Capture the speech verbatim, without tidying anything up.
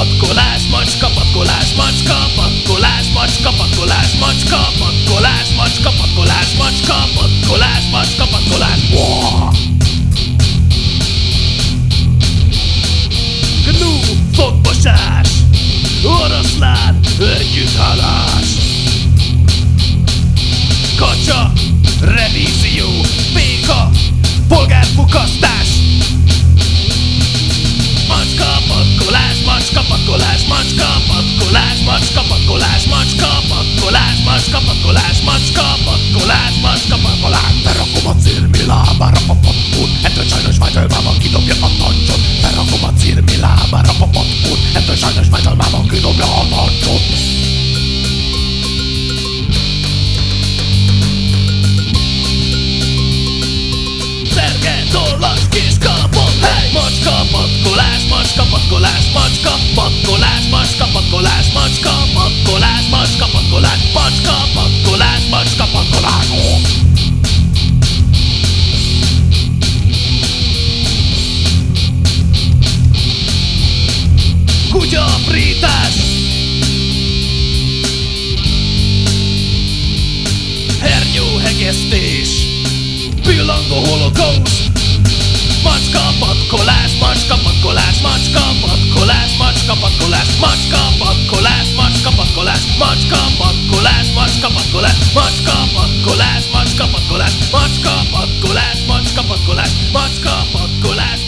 patkolás, macska, patkolás, macska, patkolás, macska, patkolás, macska, patkolás, macska, patkolás, macska, patkolás, macska, patkolás. Gnu, fogmosás, oroszlán, együttállás. Kacsa, revízió, béka, polgárfukasztás. Macska, patkolás, macska, patkolás, macska, patkolás, macska, patkolás, macska, patkolás, macska, patkolás, macska, patkolás, macska, patkolás. Berakom a cirmi lábára a patkót, ettől sajnos fájdalmában kidobja a tancsot. Berakom a cirmi lábára a patkót, ettől sajnos fájdalmában kidobja a tancsot. Szerge, tollas, kis kalapot, hey! Macska, patkolás, macska, patkolás, macska, patkolás, macska, patkolás, macska, patkolás, macska, patkolás, macska, patkolás, macska, patkolás. Kutya aprítás, hernyóhegesztés, pillangó holokauszt. Macska, patkolás, macska, patkolás, macska, patkolás, macska, patkolás, macska, patkolás, macska, patkolás, macska, patkolás, macska, patkolás, macska, patkolás, macska, patkolás, macska, patkolás, macska, patkolás, macska, patkolás.